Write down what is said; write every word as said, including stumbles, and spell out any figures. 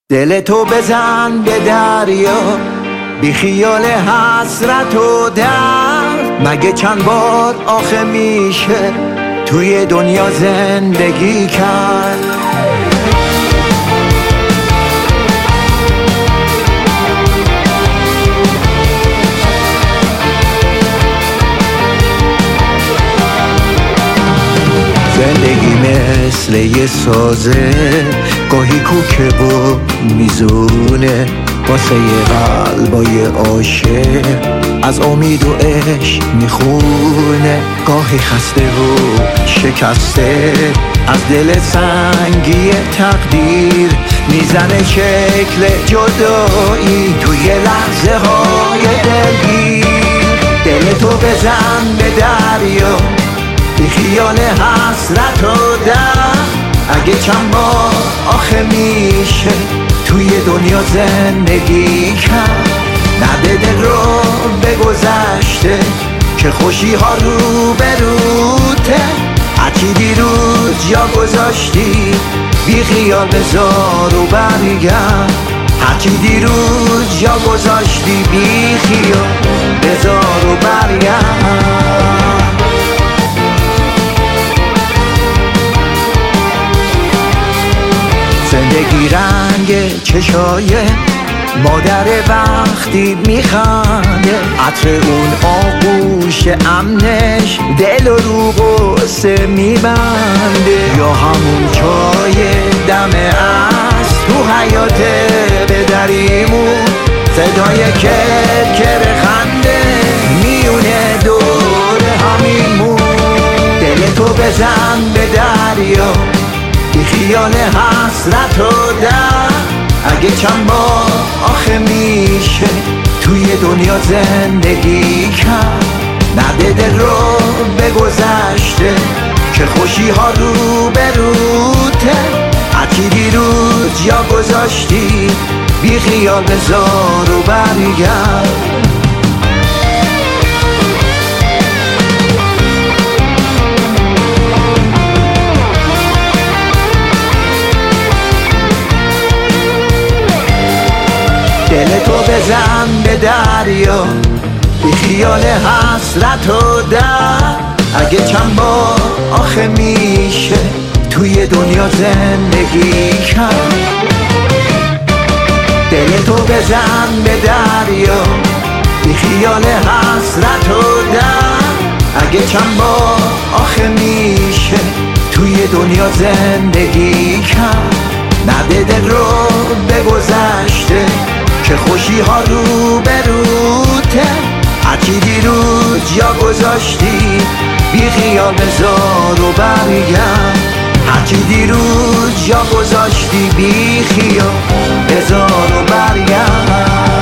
دل تو بزن به دریا، بی خیال حسرت و درد. مگه چند بار آخه میشه توی دنیا زندگی کرد؟ زندگی مثل یه سازه، گاهی کوکه و میزونه واسه یه قلبای عاشق، از امید و عشق میخونه. گاهی خسته و شکسته از دل سنگی تقدیر، میزنه شکل جدایی توی لحظه های دلگیر. دل تو بزن به دریا، بی خیال حسرت و درد. اگه چند بار آخه میشه توی دنیا زندگی کرد؟ نده دل رو به گذشته که خوشی ها رو بروته. هرچی دیروز جا گذاشتی بی خیال بذار و برگرد. هرچی دیروز جا گذاشتی بی خیال بذار و برگرد. زندگی رنگ چشای مادر وقتی میخنده، عطر اون آغوش امنش دل و رو غصه میبنده. یا همون چای دم از تو حیات پدریمون، صدای کرکر خنده میونه دور همیمون. دل تو بزن به دریا، بی خیال حسرت و درد. اگه چند بار آخه میشه توی دنیا زندگی کرد؟ نده دل رو به گذشته که خوشی ها رو بروته. هرچی دیروز جا گذاشتی بی خیال بذار و برگرد. دل تو بزن به دریا، بی خیال حسرت و درد. اگه چند بار آخه میشه توی دنیا زندگی کرد؟ دل تو بزن به دریا، بی خیال حسرت و درد. اگه چند بار آخه میشه توی دنیا زندگی کرد؟ نده دل رو به گذشته که خوشی ها رو بروته. هرچی دیروز جا گذاشتی بی خیال بذار و برگرد. هرچی دیروز جا گذاشتی بی خیال بذار و برگرد.